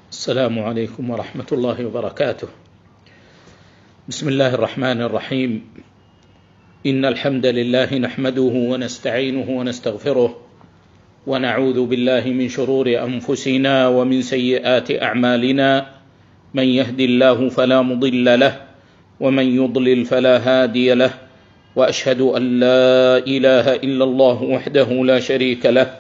السلام عليكم ورحمة الله وبركاته. بسم الله الرحمن الرحيم. إن الحمد لله نحمده ونستعينه ونستغفره ونعوذ بالله من شرور أنفسنا ومن سيئات أعمالنا، من يهد الله فلا مضل له ومن يضلل فلا هادي له، وأشهد أن لا إله إلا الله وحده لا شريك له،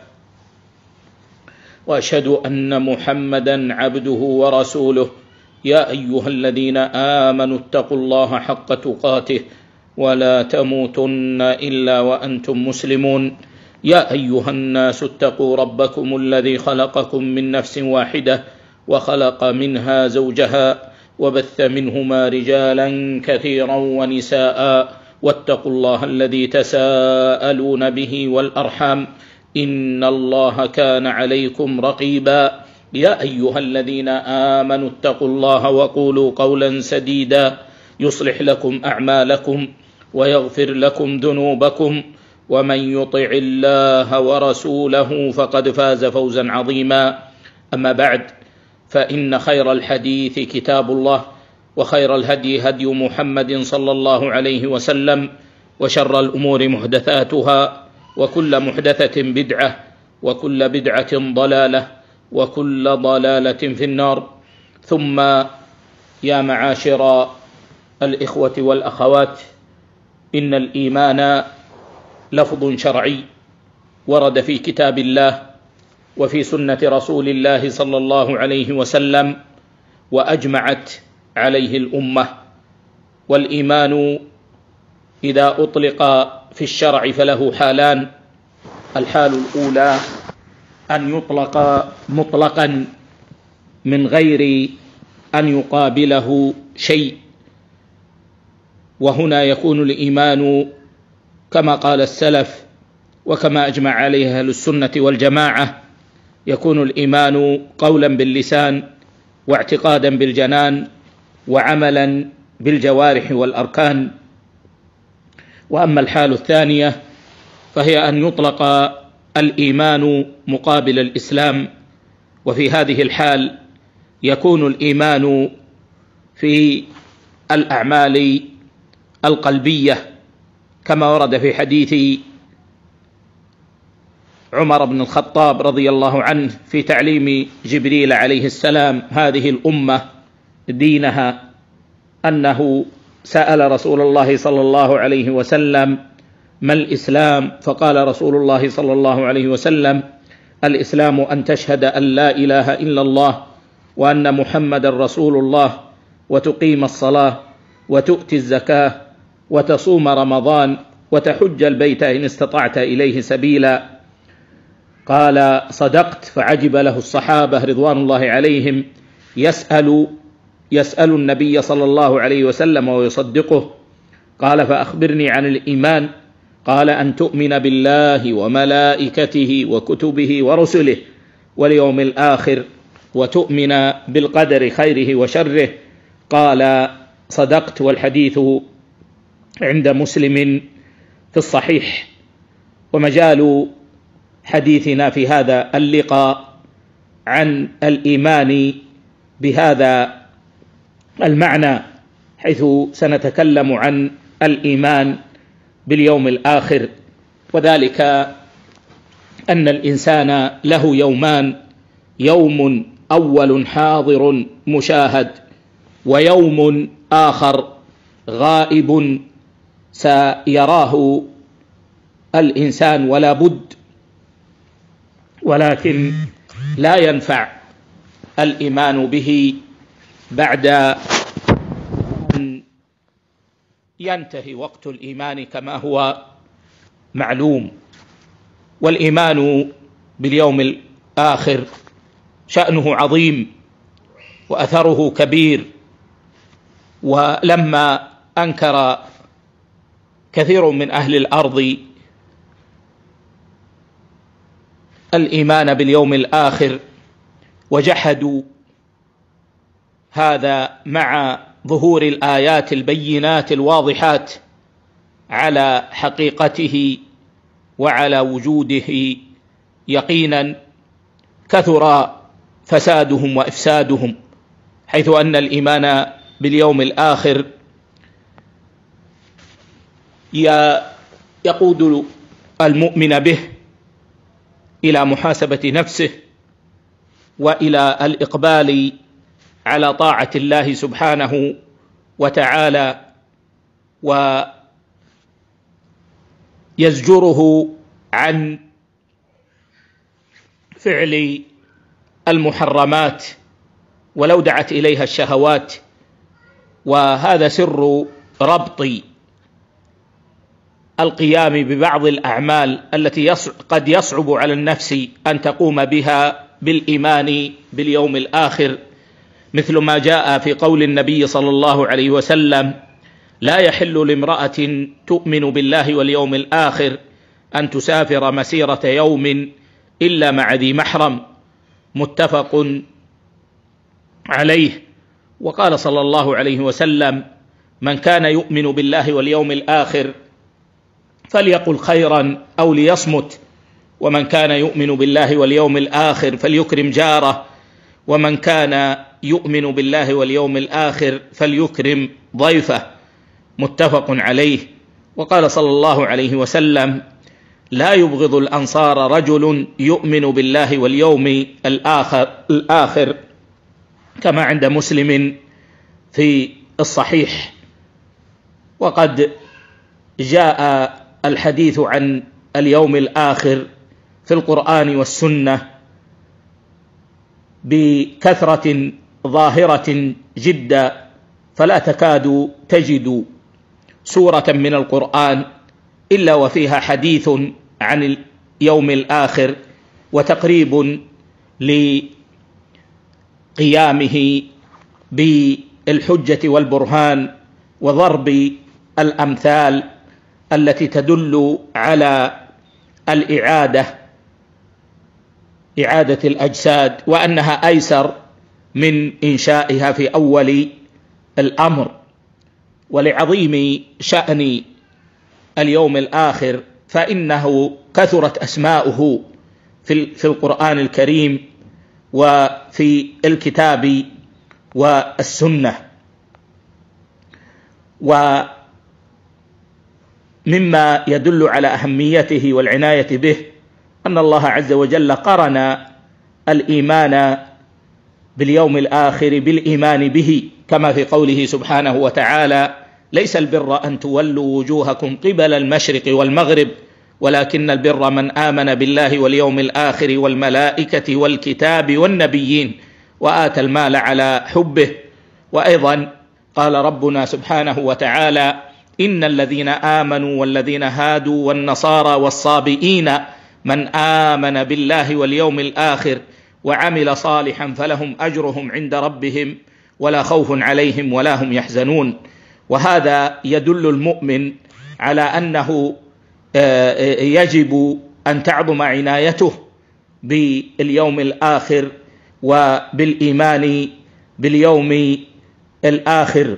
وأشهد أن محمدا عبده ورسوله. يا أيها الذين آمنوا اتقوا الله حق تقاته ولا تموتن إلا وأنتم مسلمون. يا أيها الناس اتقوا ربكم الذي خلقكم من نفس واحدة وخلق منها زوجها وبث منهما رجالا كثيرا ونساء، واتقوا الله الذي تساءلون به والأرحام، إن الله كان عليكم رقيبا. يا أيها الذين آمنوا اتقوا الله وقولوا قولا سديدا يصلح لكم أعمالكم ويغفر لكم ذنوبكم، ومن يطع الله ورسوله فقد فاز فوزا عظيما. أما بعد، فإن خير الحديث كتاب الله، وخير الهدي هدي محمد صلى الله عليه وسلم، وشر الأمور محدثاتها، وكل محدثة بدعة، وكل بدعة ضلالة، وكل ضلالة في النار. ثم يا معاشر الإخوة والأخوات، إن الإيمان لفظ شرعي ورد في كتاب الله وفي سنة رسول الله صلى الله عليه وسلم، وأجمعت عليه الأمة. والإيمان إذا أطلق في الشرع فله حالان: الحال الأولى أن يطلق مطلقا من غير أن يقابله شيء، وهنا يكون الإيمان كما قال السلف وكما أجمع عليه أهل السنة والجماعة، يكون الإيمان قولا باللسان واعتقادا بالجنان وعملا بالجوارح والأركان. وأما الحال الثانية فهي أن يطلق الإيمان مقابل الإسلام، وفي هذه الحال يكون الإيمان في الأعمال القلبية، كما ورد في حديث عمر بن الخطاب رضي الله عنه في تعليم جبريل عليه السلام هذه الأمة دينها، أنه سأل رسول الله صلى الله عليه وسلم: ما الإسلام؟ فقال رسول الله صلى الله عليه وسلم: الإسلام أن تشهد أن لا إله إلا الله وأن محمد رسول الله، وتقيم الصلاة، وتؤتي الزكاة، وتصوم رمضان، وتحج البيت إن استطعت إليه سبيلا. قال: صدقت. فعجب له الصحابة رضوان الله عليهم، يسأل النبي صلى الله عليه وسلم ويصدقه. قال: فأخبرني عن الإيمان. قال: أن تؤمن بالله وملائكته وكتبه ورسله واليوم الآخر، وتؤمن بالقدر خيره وشره. قال: صدقت. والحديث عند مسلم في الصحيح. ومجال حديثنا في هذا اللقاء عن الإيمان بهذا المعنى، حيث سنتكلم عن الإيمان باليوم الآخر، وذلك أن الإنسان له يومان: يوم أول حاضر مشاهد، ويوم آخر غائب سيراه الإنسان ولا بد، ولكن لا ينفع الإيمان به بعد أن ينتهي وقت الإيمان كما هو معلوم. والإيمان باليوم الآخر شأنه عظيم وأثره كبير، ولما أنكر كثير من أهل الأرض الإيمان باليوم الآخر وجحدوا هذا مع ظهور الآيات البينات الواضحات على حقيقته وعلى وجوده يقينا، كثر فسادهم وإفسادهم، حيث أن الإيمان باليوم الآخر يقود المؤمن به إلى محاسبة نفسه وإلى الإقبال على طاعة الله سبحانه وتعالى، ويزجره عن فعل المحرمات ولو دعت إليها الشهوات. وهذا سر ربط القيام ببعض الأعمال التي قد يصعب على النفس أن تقوم بها بالإيمان باليوم الآخر، مثل ما جاء في قول النبي صلى الله عليه وسلم: لا يحل لامرأة تؤمن بالله واليوم الآخر أن تسافر مسيرة يوم إلا مع ذي محرم، متفق عليه. وقال صلى الله عليه وسلم: من كان يؤمن بالله واليوم الآخر فليقل خيرا أو ليصمت، ومن كان يؤمن بالله واليوم الآخر فليكرم جاره، ومن كان يؤمن بالله واليوم الآخر فليكرم ضيفه، متفق عليه. وقال صلى الله عليه وسلم: لا يبغض الأنصار رجل يؤمن بالله واليوم الآخر، كما عند مسلم في الصحيح. وقد جاء الحديث عن اليوم الآخر في القرآن والسنة بكثرة ظاهرة جدا، فلا تكاد تجد سورة من القرآن إلا وفيها حديث عن اليوم الآخر وتقريب لقيامه بالحجة والبرهان وضرب الأمثال التي تدل على إعادة الأجساد، وأنها أيسر من إنشائها في أول الأمر. ولعظيم شأن اليوم الآخر فإنه كثرت أسماؤه في القرآن الكريم وفي الكتاب والسنة. ومما يدل على أهميته والعناية به أن الله عز وجل قرن الإيمان باليوم الآخر بالإيمان به، كما في قوله سبحانه وتعالى: ليس البر أن تولوا وجوهكم قبل المشرق والمغرب ولكن البر من آمن بالله واليوم الآخر والملائكة والكتاب والنبيين وآتى المال على حبه. وأيضا قال ربنا سبحانه وتعالى: إن الذين آمنوا والذين هادوا والنصارى والصابئين من آمن بالله واليوم الآخر وعمل صالحا فلهم أجرهم عند ربهم ولا خوف عليهم ولا هم يحزنون. وهذا يدل المؤمن على أنه يجب أن تعظم عنايته باليوم الآخر وبالإيمان باليوم الآخر،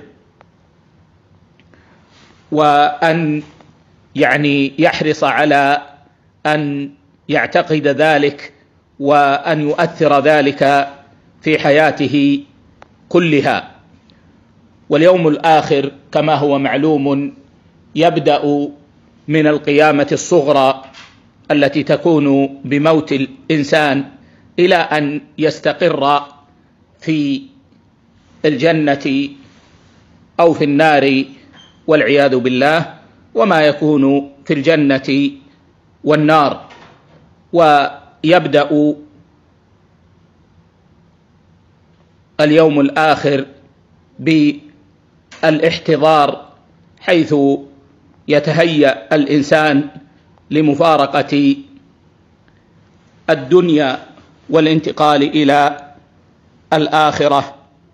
وأن يحرص على أن يعتقد ذلك وأن يؤثر ذلك في حياته كلها. واليوم الآخر كما هو معلوم يبدأ من القيامة الصغرى التي تكون بموت الإنسان إلى أن يستقر في الجنة أو في النار والعياذ بالله، وما يكون في الجنة والنار. ويبدأ اليوم الآخر بالاحتضار، حيث يتهيأ الإنسان لمفارقة الدنيا والانتقال إلى الآخرة.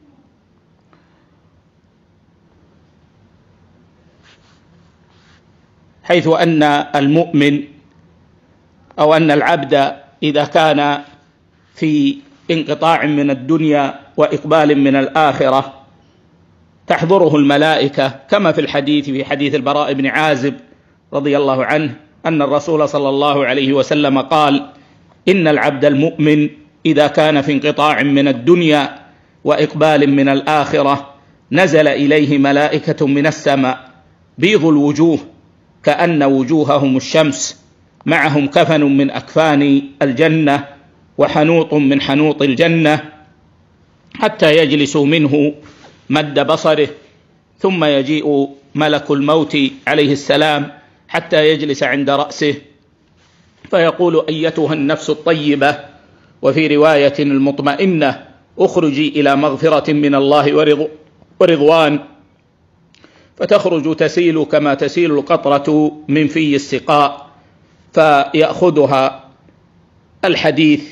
حيث أن المؤمن أو أن العبد إذا كان في انقطاع من الدنيا وإقبال من الآخرة تحضره الملائكة، كما في حديث البراء بن عازب رضي الله عنه أن الرسول صلى الله عليه وسلم قال: إن العبد المؤمن إذا كان في انقطاع من الدنيا وإقبال من الآخرة نزل إليه ملائكة من السماء بيض الوجوه كأن وجوههم الشمس، معهم كفن من أكفان الجنة وحنوط من حنوط الجنة، حتى يجلسوا منه مد بصره، ثم يجيء ملك الموت عليه السلام حتى يجلس عند رأسه فيقول: أيتها النفس الطيبة، وفي رواية المطمئنة: اخرجي إلى مغفرة من الله ورضوان. فتخرج تسيل كما تسيل القطرة من في السقاء، فيأخذها الحديث.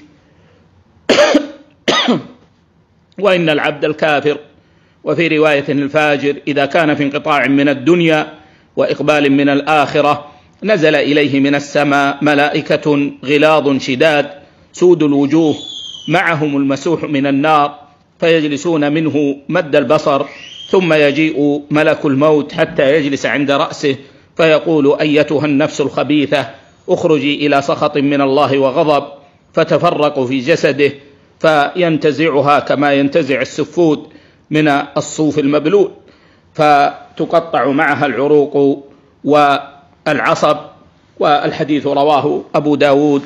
وإن العبد الكافر، وفي رواية الفاجر، إذا كان في انقطاع من الدنيا وإقبال من الآخرة نزل إليه من السماء ملائكة غلاظ شداد سود الوجوه، معهم المسوح من النار، فيجلسون منه مد البصر، ثم يجيء ملك الموت حتى يجلس عند رأسه فيقول: أيتها النفس الخبيثة، اخرجي إلى سخط من الله وغضب. فتفرق في جسده فينتزعها كما ينتزع السفود من الصوف المبلول، فتقطع معها العروق والعصب. والحديث رواه أبو داود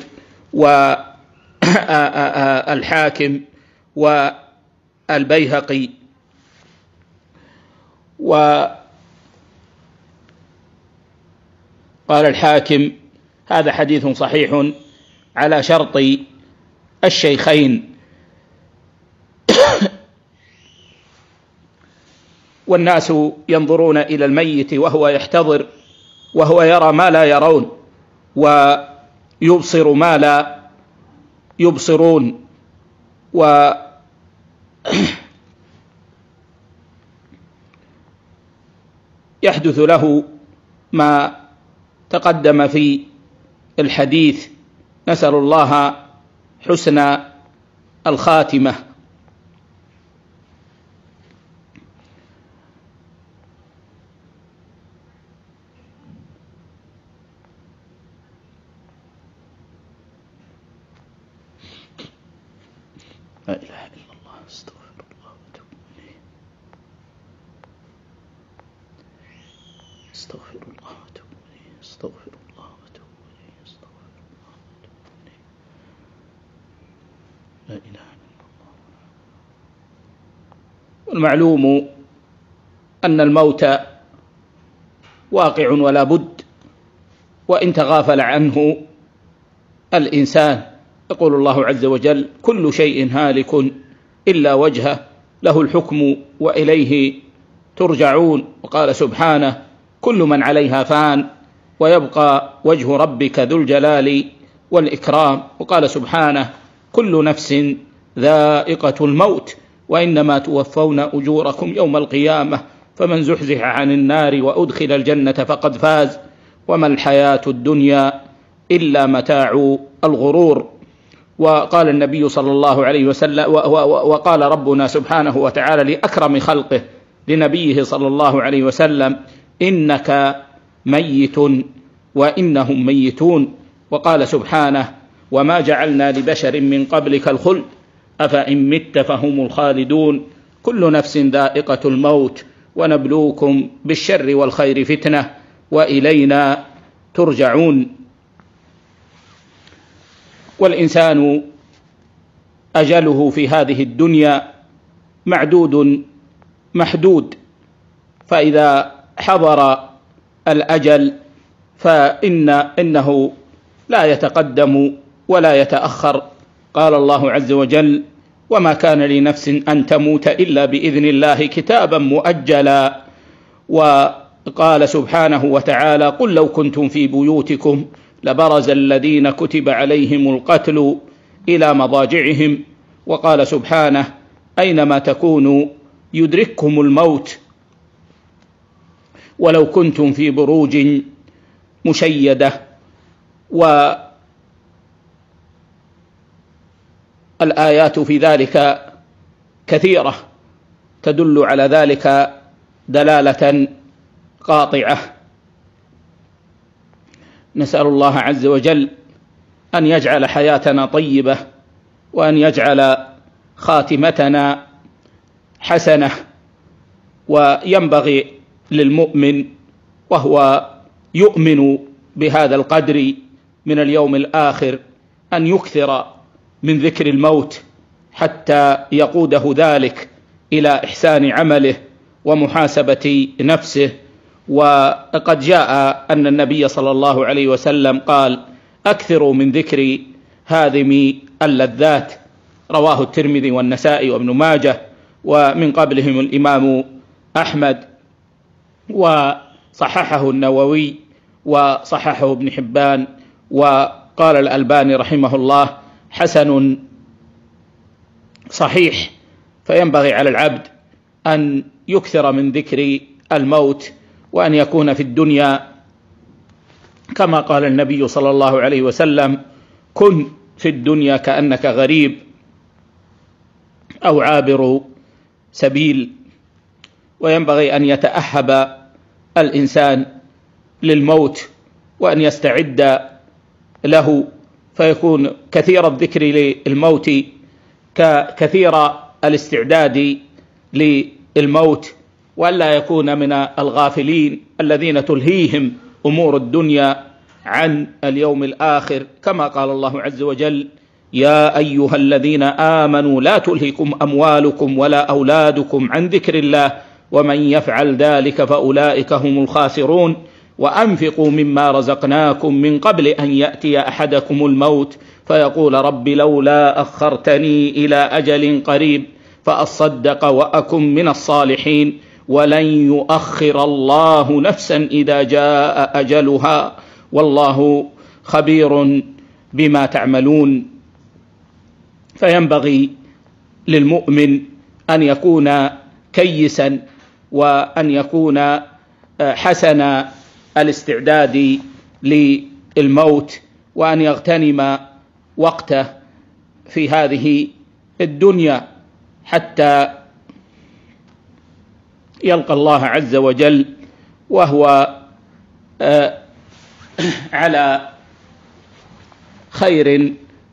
والحاكم والبيهقي. وقال الحاكم: هذا حديث صحيح على شرط الشيخين. والناس ينظرون إلى الميت وهو يحتضر، وهو يرى ما لا يرون، ويبصر ما لا يبصرون، ويحدث له ما تقدم في الحديث. نسأل الله حسن الخاتمة. لا إله إلا الله، استغفر الله وأتوب إليه، استغفر الله وأتوب إليه، استغفر الله وأتوب إليه، استغفر الله وأتوب إليه، لا إله إلا الله. والمعلوم أن الموت واقع ولا بد، وإن تغافل عنه الإنسان. يقول الله عز وجل: كل شيء هالك إلا وجهه له الحكم وإليه ترجعون. وقال سبحانه: كل من عليها فان ويبقى وجه ربك ذو الجلال والإكرام. وقال سبحانه: كل نفس ذائقة الموت وإنما توفون أجوركم يوم القيامة فمن زحزح عن النار وأدخل الجنة فقد فاز وما الحياة الدنيا إلا متاع الغرور. وقال النبي صلى الله عليه وسلم، وقال ربنا سبحانه وتعالى لأكرم خلقه لنبيه صلى الله عليه وسلم: إنك ميت وإنهم ميتون. وقال سبحانه: وما جعلنا لبشر من قبلك الخلد أفإن مت فهم الخالدون. كل نفس ذائقة الموت ونبلوكم بالشر والخير فتنة وإلينا ترجعون. والإنسان أجله في هذه الدنيا معدود محدود، فإذا حضر الأجل فإنه لا يتقدم ولا يتأخر. قال الله عز وجل: وما كان لنفس أن تموت إلا بإذن الله كتابا مؤجلا. وقال سبحانه وتعالى: قل لو كنتم في بيوتكم لبرز الذين كتب عليهم القتل إلى مضاجعهم. وقال سبحانه: أينما تكونوا يدرككم الموت ولو كنتم في بروج مشيدة. والآيات في ذلك كثيرة تدل على ذلك دلالة قاطعة. نسأل الله عز وجل أن يجعل حياتنا طيبة وأن يجعل خاتمتنا حسنة. وينبغي للمؤمن وهو يؤمن بهذا القدر من اليوم الآخر أن يكثر من ذكر الموت حتى يقوده ذلك إلى إحسان عمله ومحاسبة نفسه. وقد جاء أن النبي صلى الله عليه وسلم قال: أكثروا من ذكر هادم اللذات، رواه الترمذي والنسائي وابن ماجه، ومن قبلهم الإمام أحمد، وصححه النووي وصححه ابن حبان، وقال الألباني رحمه الله حسن صحيح. فينبغي على العبد أن يكثر من ذكر الموت، وأن يكون في الدنيا كما قال النبي صلى الله عليه وسلم: كن في الدنيا كأنك غريب أو عابر سبيل. وينبغي أن يتأهب الإنسان للموت وأن يستعد له، فيكون كثير الذكر للموت ككثير الاستعداد للموت، وألا يكون من الغافلين الذين تلهيهم أمور الدنيا عن اليوم الآخر، كما قال الله عز وجل: يا أيها الذين آمنوا لا تلهكم أموالكم ولا أولادكم عن ذكر الله ومن يفعل ذلك فأولئك هم الخاسرون وأنفقوا مما رزقناكم من قبل أن يأتي أحدكم الموت فيقول رب لولا أخرتني إلى أجل قريب فأصدق وأكن من الصالحين ولن يؤخر الله نفسا إذا جاء أجلها والله خبير بما تعملون. فينبغي للمؤمن أن يكون كيسا وأن يكون حسن الاستعداد للموت، وأن يغتنم وقته في هذه الدنيا حتى يلقى الله عز وجل وهو على خير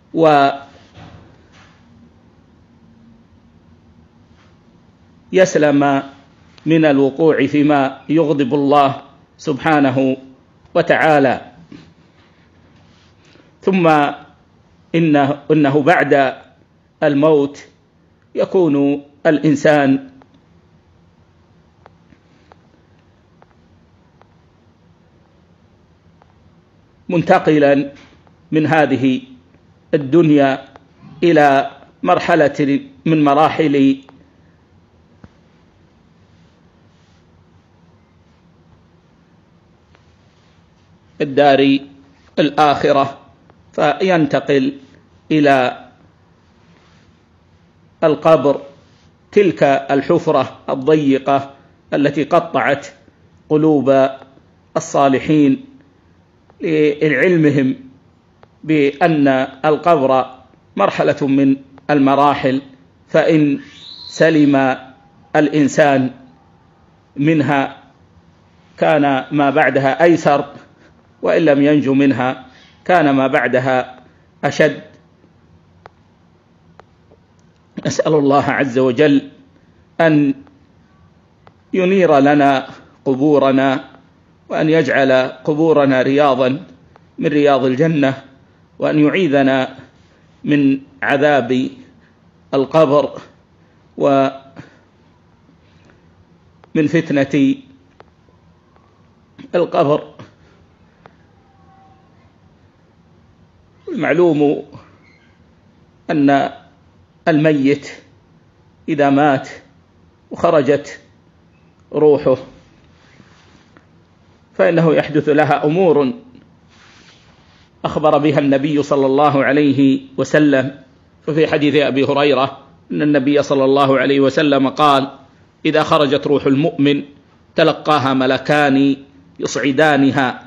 ويسلم من الوقوع فيما يغضب الله سبحانه وتعالى. ثم إنه بعد الموت يكون الإنسان منتقلا من هذه الدنيا إلى مرحلة من مراحل الدار الآخرة، فينتقل إلى القبر، تلك الحفرة الضيقة التي قطعت قلوب الصالحين لعلمهم بأن القبر مرحلة من المراحل، فإن سلم الإنسان منها كان ما بعدها أيسر، وإن لم ينجو منها كان ما بعدها أشد. نسأل الله عز وجل أن ينير لنا قبورنا، وأن يجعل قبورنا رياضا من رياض الجنة، وأن يعيذنا من عذاب القبر ومن فتنة القبر. المعلوم أن الميت إذا مات وخرجت روحه فإنه يحدث لها أمور أخبر بها النبي صلى الله عليه وسلم. ففي حديث أبي هريرة أن النبي صلى الله عليه وسلم قال: إذا خرجت روح المؤمن تلقاها ملكان يصعدانها،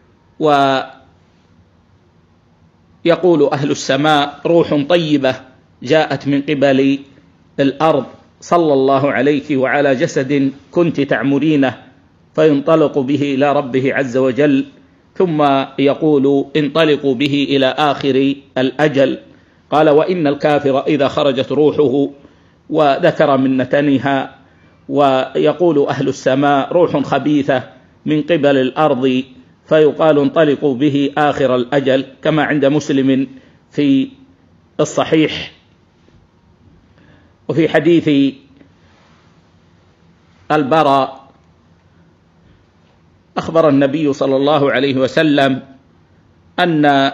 ويقول أهل السماء: روح طيبة جاءت من قبل الأرض صلى الله عليك وعلى جسد كنت تعمرينه، فينطلق به إلى ربه عز وجل، ثم يقول: انطلقوا به إلى آخر الأجل، قال: وإن الكافر إذا خرجت روحه، وذكر من نتنها، ويقول أهل السماء: روح خبيثة من قبل الأرض، فيقال: انطلقوا به آخر الأجل، كما عند مسلم في الصحيح. وفي حديث البراء أخبر النبي صلى الله عليه وسلم أن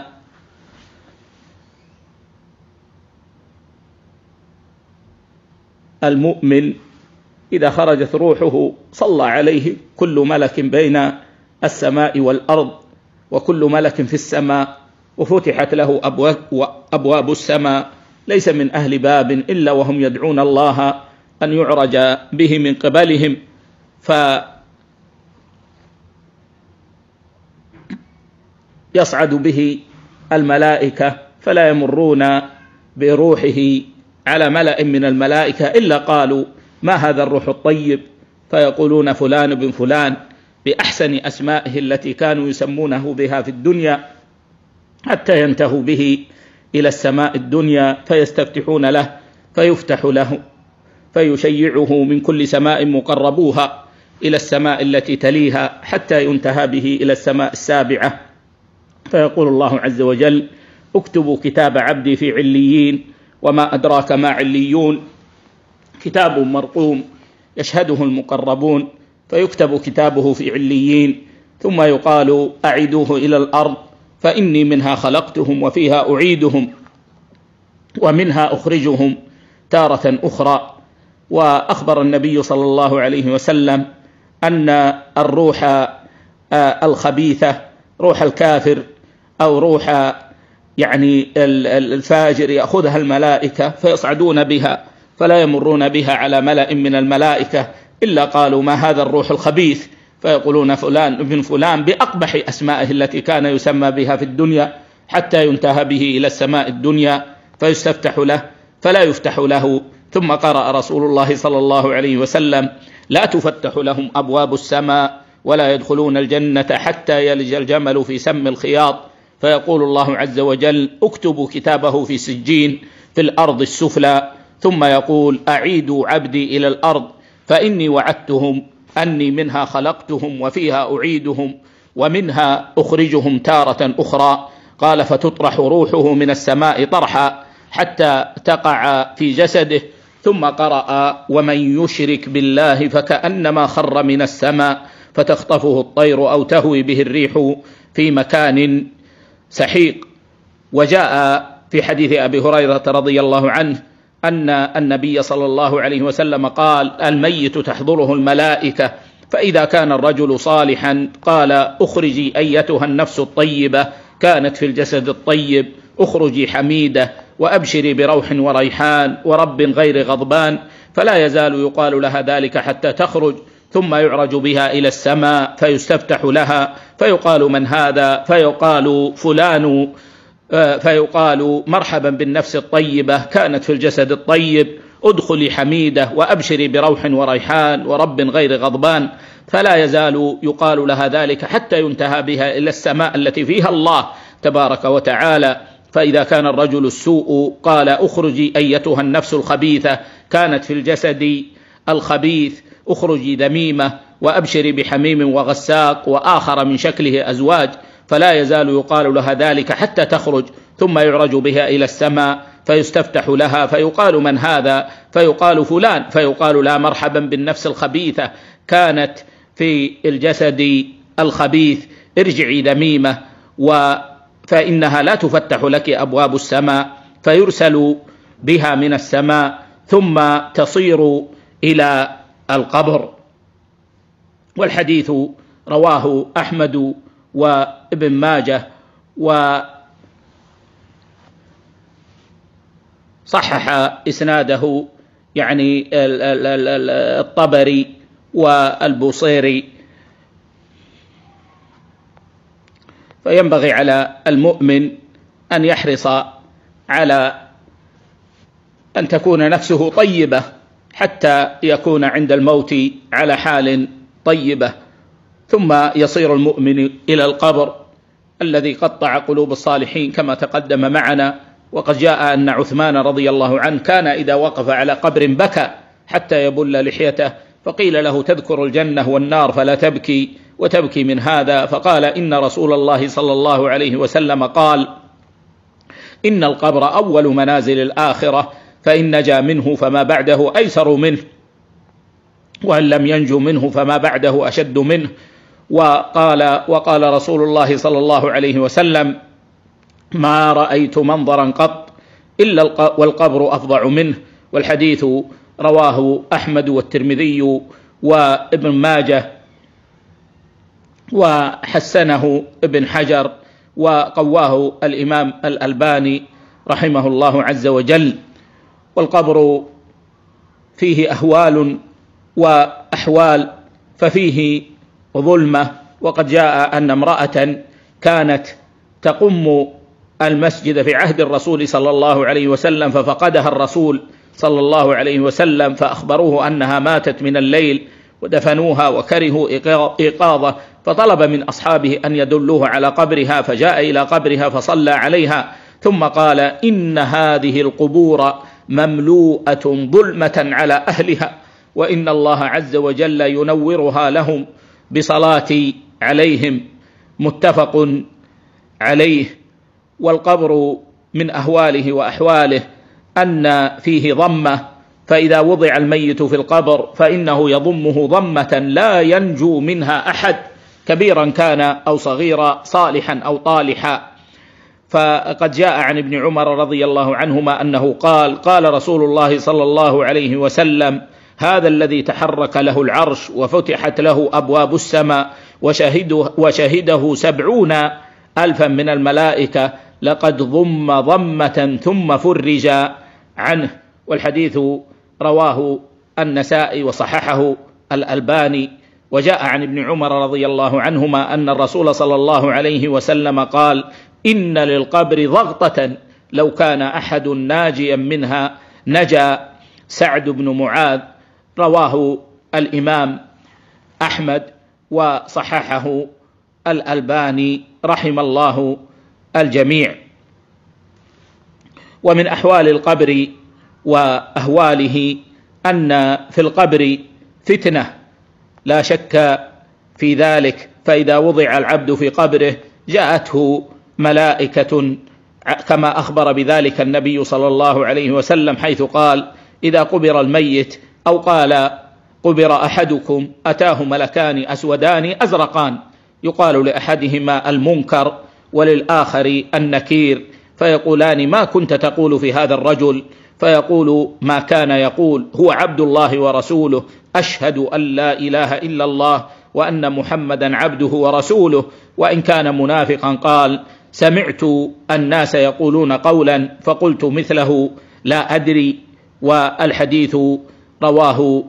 المؤمن إذا خرجت روحه صلى عليه كل ملك بين السماء والأرض، وكل ملك في السماء، وفتحت له أبواب السماء، ليس من أهل باب إلا وهم يدعون الله أن يعرج به من قبلهم، فيصعد به الملائكة، فلا يمرون بروحه على ملأ من الملائكة إلا قالوا: ما هذا الروح الطيب؟ فيقولون: فلان بن فلان، بأحسن أسمائه التي كانوا يسمونه بها في الدنيا، حتى ينتهوا به إلى السماء الدنيا، فيستفتحون له فيفتح له، فيشيعه من كل سماء مقربوها إلى السماء التي تليها، حتى ينتهى به إلى السماء السابعة، فيقول الله عز وجل: اكتبوا كتاب عبدي في عليين. وما أدراك ما عليون؟ كتاب مرقوم يشهده المقربون، فيكتب كتابه في عليين، ثم يقال: أعيدوه إلى الأرض، فإني منها خلقتهم وفيها أعيدهم ومنها أخرجهم تارة أخرى. وأخبر النبي صلى الله عليه وسلم أن الروح الخبيثة، روح الكافر أو روح الفاجر، يأخذها الملائكة فيصعدون بها، فلا يمرون بها على ملأ من الملائكة إلا قالوا: ما هذا الروح الخبيث؟ فيقولون: فلان ابن فلان، بأقبح أسمائه التي كان يسمى بها في الدنيا، حتى ينتهى به إلى السماء الدنيا، فيستفتح له فلا يفتح له. ثم قرأ رسول الله صلى الله عليه وسلم: لا تفتح لهم أبواب السماء ولا يدخلون الجنة حتى يلج الجمل في سم الخياط. فيقول الله عز وجل: اكتبوا كتابه في سجين في الأرض السفلى. ثم يقول: أعيدوا عبدي إلى الأرض، فإني وعدتهم أني منها خلقتهم وفيها أعيدهم ومنها أخرجهم تارة أخرى. قال: فتطرح روحه من السماء طرحا حتى تقع في جسده. ثم قرأ: ومن يشرك بالله فكأنما خر من السماء فتخطفه الطير أو تهوي به الريح في مكان سحيق. وجاء في حديث أبي هريرة رضي الله عنه أن النبي صلى الله عليه وسلم قال: الميت تحضره الملائكة، فإذا كان الرجل صالحا قال: أخرجي أيتها النفس الطيبة كانت في الجسد الطيب، أخرجي حميدة، وأبشري بروح وريحان ورب غير غضبان. فلا يزال يقال لها ذلك حتى تخرج، ثم يعرج بها إلى السماء فيستفتح لها، فيقال: من هذا؟ فيقال: فلان، فيقال: مرحبا بالنفس الطيبة كانت في الجسد الطيب، ادخلي حميدة وأبشري بروح وريحان ورب غير غضبان. فلا يزال يقال لها ذلك حتى ينتهى بها إلى السماء التي فيها الله تبارك وتعالى. فإذا كان الرجل السوء قال: أخرجي أيتها النفس الخبيثة كانت في الجسد الخبيث، أخرجي ذميمة وأبشري بحميم وغساق وآخر من شكله أزواج. فلا يزال يقال لها ذلك حتى تخرج، ثم يعرج بها إلى السماء فيستفتح لها، فيقال: من هذا؟ فيقال: فلان. فيقال: لا، مرحبا بالنفس الخبيثة كانت في الجسد الخبيث، ارجعي ذميمة، فإنها لا تفتح لك أبواب السماء. فيرسل بها من السماء ثم تصير إلى القبر. والحديث رواه أحمد وابن ماجه، وصحح إسناده الطبري والبوصيري. فينبغي على المؤمن أن يحرص على أن تكون نفسه طيبة حتى يكون عند الموت على حال طيبة. ثم يصير المؤمن إلى القبر الذي قطع قلوب الصالحين كما تقدم معنا، وقد جاء أن عثمان رضي الله عنه كان إذا وقف على قبر بكى حتى يبل لحيته، فقيل له: تذكر الجنة والنار فلا تبكي وتبكي من هذا؟ فقال: إن رسول الله صلى الله عليه وسلم قال: إن القبر أول منازل الآخرة، فإن نجا منه فما بعده أيسر منه، وإن لم ينجو منه فما بعده أشد منه. وقال رسول الله صلى الله عليه وسلم: ما رأيت منظرا قط إلا والقبر أفظع منه. والحديث رواه أحمد والترمذي وابن ماجه، وحسنه ابن حجر، وقواه الإمام الألباني رحمه الله عز وجل. والقبر فيه أهوال وأحوال، ففيه ظلمة. وقد جاء أن امرأة كانت تقم المسجد في عهد الرسول صلى الله عليه وسلم، ففقدها الرسول صلى الله عليه وسلم، فأخبروه أنها ماتت من الليل ودفنوها وكرهوا إيقاظه، فطلب من أصحابه أن يدلوه على قبرها، فجاء إلى قبرها فصلى عليها، ثم قال: إن هذه القبور مملوءة ظلمة على أهلها، وإن الله عز وجل ينورها لهم بصلاة عليهم. متفق عليه. والقبر من أهواله وأحواله أن فيه ضمة، فإذا وضع الميت في القبر فإنه يضمه ضمة لا ينجو منها أحد، كبيرا كان أو صغيرا، صالحا أو طالحا. فقد جاء عن ابن عمر رضي الله عنهما أنه قال رسول الله صلى الله عليه وسلم: هذا الذي تحرك له العرش وفتحت له أبواب السماء وشهده 70,000 من الملائكة، لقد ضم ضمة ثم فرج عنه. والحديث رواه النسائي وصححه الألباني. وجاء عن ابن عمر رضي الله عنهما أن الرسول صلى الله عليه وسلم قال: إن للقبر ضغطة لو كان أحد ناجيا منها نجا سعد بن معاذ. رواه الإمام أحمد وصححه الألباني رحم الله الجميع. ومن أحوال القبر وأهواله أن في القبر فتنة لا شك في ذلك، فإذا وضع العبد في قبره جاءته ملائكة كما أخبر بذلك النبي صلى الله عليه وسلم، حيث قال: إذا قبر الميت، أو قال: قبر أحدكم، أتاه ملكان أسودان أزرقان، يقال لأحدهما المنكر وللآخر النكير، فيقولان: ما كنت تقول في هذا الرجل؟ فيقول: ما كان يقول، هو عبد الله ورسوله، أشهد أن لا إله إلا الله وأن محمدا عبده ورسوله. وإن كان منافقا قال: سمعت الناس يقولون قولا فقلت مثله لا أدري. والحديث رواه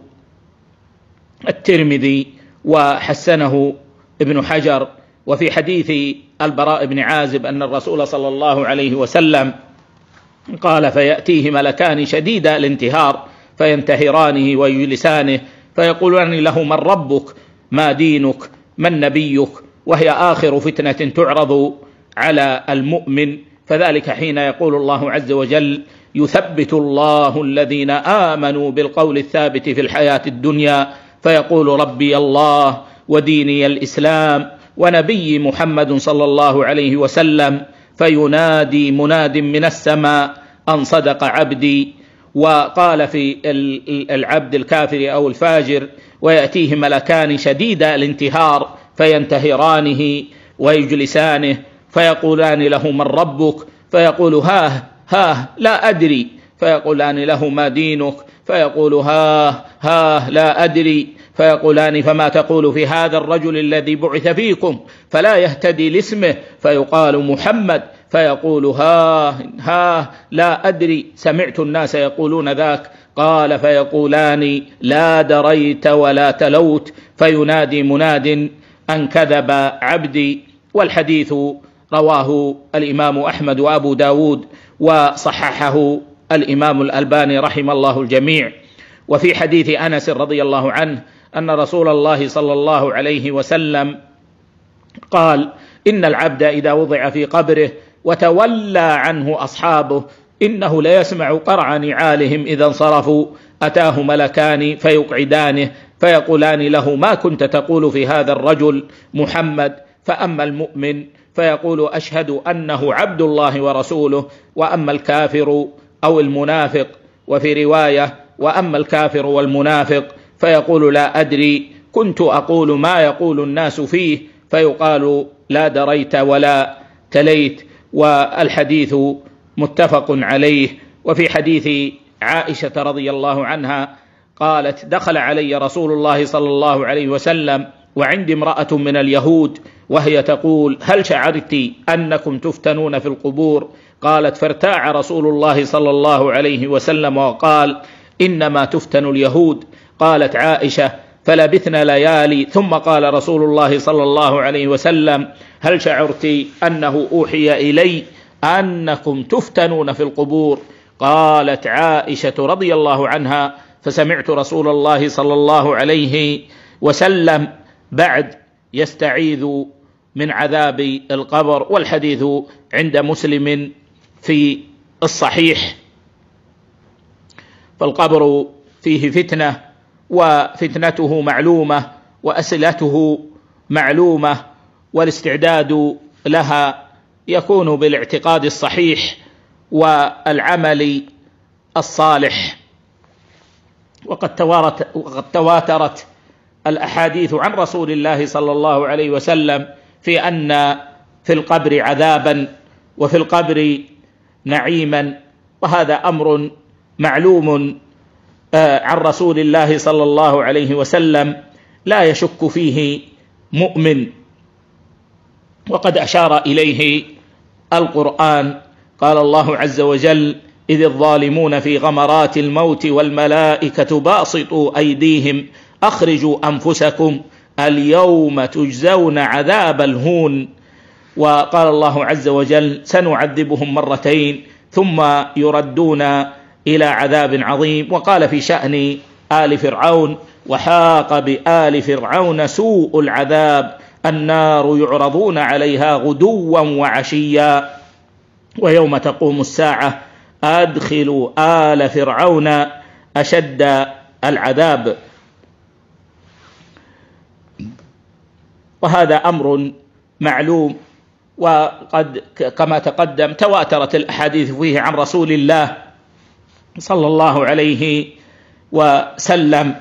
الترمذي وحسنه ابن حجر. وفي حديث البراء بن عازب أن الرسول صلى الله عليه وسلم قال: فيأتيه ملكان شديد الانتهار فينتهرانه ويجلسانه، فيقولان له: من ربك؟ ما دينك؟ من نبيك؟ وهي آخر فتنة تعرض على المؤمن. فذلك حين يقول الله عز وجل: يثبت الله الذين آمنوا بالقول الثابت في الحياة الدنيا، فيقول: ربي الله وديني الإسلام ونبي محمد صلى الله عليه وسلم، فينادي مناد من السماء أن صدق عبدي. وقال في العبد الكافر أو الفاجر: ويأتيه ملكان شديد الانتهار فينتهرانه ويجلسانه، فيقولان له: من ربك؟ فيقول: ها لا أدري. فيقولان له: ما دينك؟ فيقول: ها لا أدري. فيقولان: فما تقول في هذا الرجل الذي بعث فيكم فلا يهتدي لاسمه؟ فيقال: محمد. فيقول: ها لا أدري، سمعت الناس يقولون ذاك. قال: فيقولان: لا دريت ولا تلوت. فينادي مناد أن كذب عبدي. والحديث رواه الإمام أحمد وأبو داود وصححه الإمام الألباني رحم الله الجميع. وفي حديث أنس رضي الله عنه أن رسول الله صلى الله عليه وسلم قال: إن العبد إذا وضع في قبره وتولى عنه أصحابه، إنه ليسمع قرع نعالهم إذا انصرفوا، أتاه ملكان فيقعدانه فيقولان له: ما كنت تقول في هذا الرجل محمد؟ فأما المؤمن فيقول: أشهد أنه عبد الله ورسوله. وأما الكافر أو المنافق، وفي رواية: وأما الكافر والمنافق فيقول: لا أدري، كنت أقول ما يقول الناس فيه. فيقال: لا دريت ولا تليت. والحديث متفق عليه. وفي حديث عائشة رضي الله عنها قالت: دخل علي رسول الله صلى الله عليه وسلم وعندي امرأة من اليهود وهي تقول: هل شعرت أنكم تفتنون في القبور؟ قالت: فارتاع رسول الله صلى الله عليه وسلم وقال: إنما تفتن اليهود. قالت عائشة: فلبثنا ليالي، ثم قال رسول الله صلى الله عليه وسلم: هل شعرت أنه أوحي إلي أنكم تفتنون في القبور؟ قالت عائشة رضي الله عنها: فسمعت رسول الله صلى الله عليه وسلم بعد يستعيذ من عذاب القبر. والحديث عند مسلم في الصحيح. فالقبر فيه فتنة، وفتنته معلومة، وأسئلته معلومة، والاستعداد لها يكون بالاعتقاد الصحيح والعمل الصالح. وقد تواترت الأحاديث عن رسول الله صلى الله عليه وسلم في أن في القبر عذابا وفي القبر نعيما، وهذا أمر معلوم عن رسول الله صلى الله عليه وسلم لا يشك فيه مؤمن. وقد أشار إليه القرآن. قال الله عز وجل: إذ الظالمون في غمرات الموت والملائكة باسطوا أيديهم أخرجوا أنفسكم اليوم تجزون عذاب الهون. وقال الله عز وجل: سنعذبهم مرتين ثم يردون إلى عذاب عظيم. وقال في شأن آل فرعون: وحاق بآل فرعون سوء العذاب النار يعرضون عليها غدوا وعشيا ويوم تقوم الساعة أدخلوا آل فرعون أشد العذاب. وهذا أمر معلوم، وقد كما تقدم تواترت الأحاديث فيه عن رسول الله صلى الله عليه وسلم.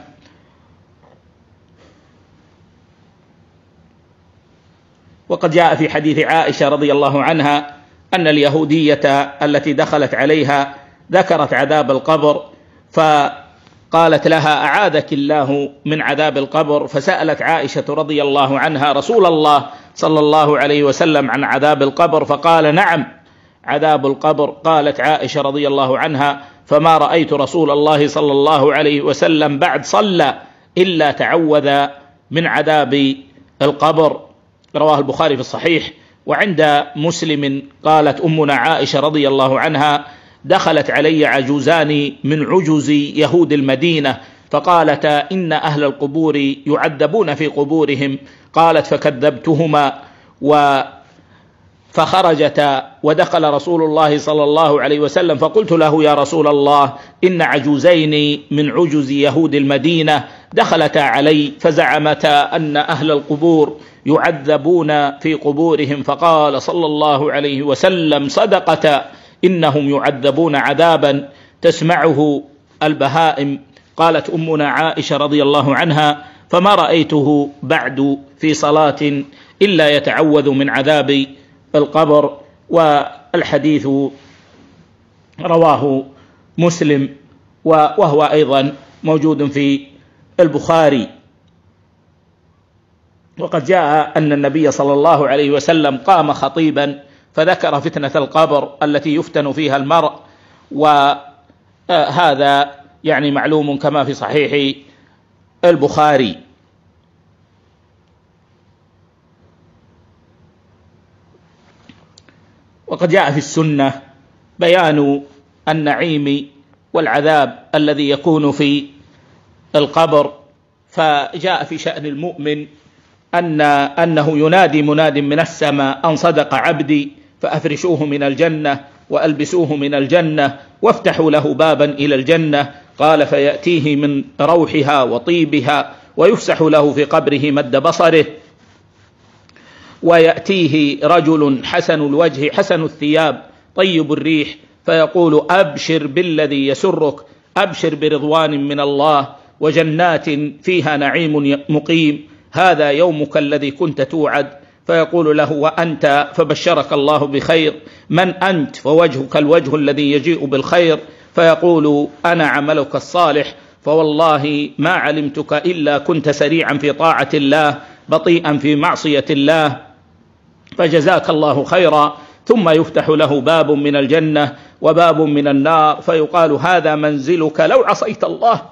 وقد جاء في حديث عائشة رضي الله عنها أن اليهودية التي دخلت عليها ذكرت عذاب القبر، فقالت لها: أعاذك الله من عذاب القبر. فسألت عائشة رضي الله عنها رسول الله صلى الله عليه وسلم عن عذاب القبر، فقال: نعم عذاب القبر. قالت عائشة رضي الله عنها: فما رأيت رسول الله صلى الله عليه وسلم بعد صلى إلا تعوذ من عذاب القبر. رواه البخاري في الصحيح. وعند مسلم قالت أمنا عائشة رضي الله عنها: دخلت علي عجوزان من عجز يهود المدينة فقالتا: إن أهل القبور يعذبون في قبورهم. قالت: فكذبتهما فخرجتا ودخل رسول الله صلى الله عليه وسلم فقلت له: يا رسول الله، إن عجوزين من عجز يهود المدينة دخلتا علي فزعمتا أن أهل القبور يعذبون في قبورهم. فقال صلى الله عليه وسلم: صدقتا، إنهم يعذبون عذابا تسمعه البهائم. قالت أمنا عائشة رضي الله عنها: فما رأيته بعد في صلاة إلا يتعوذ من عذاب القبر. والحديث رواه مسلم، وهو أيضا موجود في البخاري. وقد جاء أن النبي صلى الله عليه وسلم قام خطيبا فذكر فتنة القبر التي يفتن فيها المرء، وهذا يعني معلوم كما في صحيح البخاري. وقد جاء في السنة بيان النعيم والعذاب الذي يكون في القبر. فجاء في شأن المؤمن أنه ينادي مناد من السماء: أن صدق عبدي، فأفرشوه من الجنة وألبسوه من الجنة وافتحوا له بابا إلى الجنة. قال فيأتيه من روحها وطيبها ويفسح له في قبره مد بصره، ويأتيه رجل حسن الوجه حسن الثياب طيب الريح فيقول أبشر بالذي يسرك، أبشر برضوان من الله وجنات فيها نعيم مقيم، هذا يومك الذي كنت توعد. فيقول له وأنت؟ فبشرك الله بخير. من أنت؟ فوجهك الوجه الذي يجيء بالخير. فيقول أنا عملك الصالح، فوالله ما علمتك إلا كنت سريعا في طاعة الله بطيئا في معصية الله، فجزاك الله خيرا. ثم يفتح له باب من الجنة وباب من النار، فيقال هذا منزلك لو عصيت الله،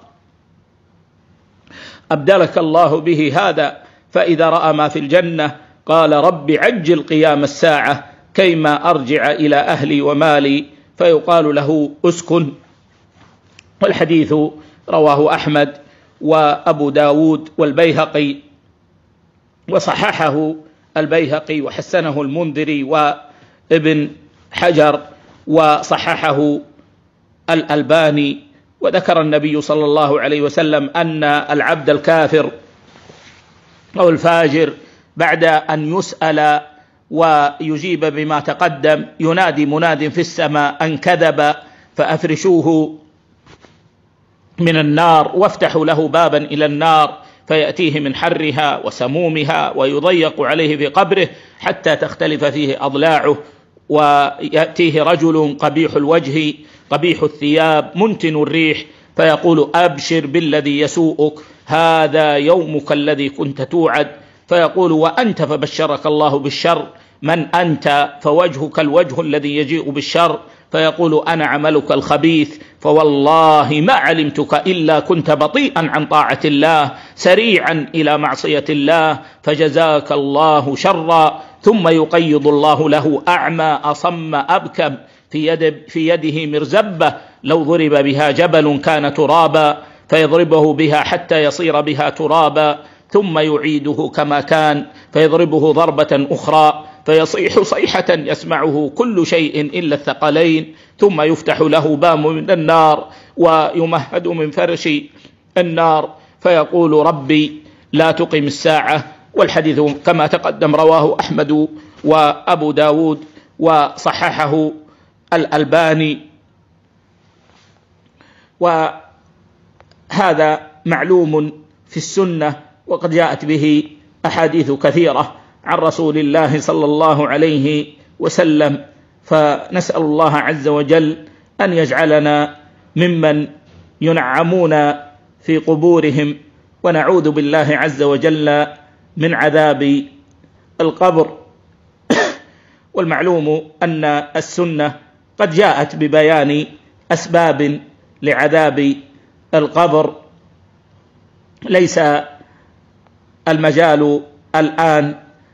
أبدلك الله به هذا. فإذا رأى ما في الجنة قال رب عجل قيام الساعة كيما أرجع إلى أهلي ومالي، فيقال له أسكن. والحديث رواه أحمد وأبو داود والبيهقي، وصححه البيهقي وحسنه المنذري وابن حجر وصححه الألباني. وذكر النبي صلى الله عليه وسلم أن العبد الكافر أو الفاجر بعد أن يسأل ويجيب بما تقدم ينادي مناد في السماء أن كذب فأفرشوه من النار وافتحوا له بابا إلى النار، فيأتيه من حرها وسمومها ويضيق عليه في قبره حتى تختلف فيه أضلاعه. ويأتيه رجل قبيح الوجه قبيح الثياب منتن الريح فيقول أبشر بالذي يسوءك، هذا يومك الذي كنت توعد. فيقول وأنت؟ فبشرك الله بالشر. من أنت؟ فوجهك الوجه الذي يجيء بالشر. فيقول أنا عملك الخبيث، فوالله ما علمتك إلا كنت بطيئا عن طاعة الله سريعا إلى معصية الله، فجزاك الله شرا. ثم يقيض الله له أعمى أصم أبكم في يده مرزبة لو ضرب بها جبل كان ترابا، فيضربه بها حتى يصير بها ترابا، ثم يعيده كما كان فيضربه ضربة أخرى فيصيح صيحة يسمعه كل شيء إلا الثقلين، ثم يفتح له باب من النار ويمهد من فرش النار فيقول ربي لا تقم الساعة. والحديث كما تقدم رواه أحمد وأبو داود وصححه الألباني. وهذا معلوم في السنة وقد جاءت به أحاديث كثيرة عن رسول الله صلى الله عليه وسلم، فنسأل الله عز وجل أن يجعلنا ممن ينعمون في قبورهم، ونعوذ بالله عز وجل من عذاب القبر. والمعلوم أن السنة قد جاءت ببيان أسباب لعذاب القبر، ليس المجال الآن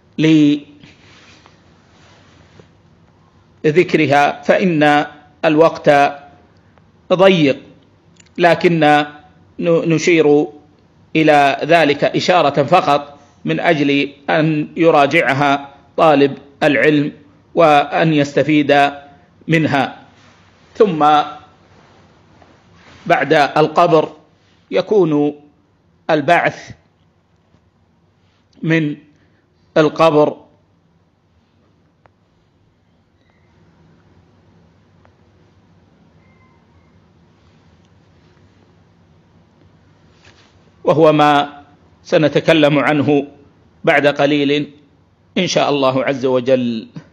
لذكرها فإن الوقت ضيق، لكن نشير إلى ذلك إشارة فقط من أجل أن يراجعها طالب العلم وأن يستفيد منها. ثم بعد القبر يكون البعث من القبر، وهو ما سنتكلم عنه بعد قليل إن شاء الله عز وجل.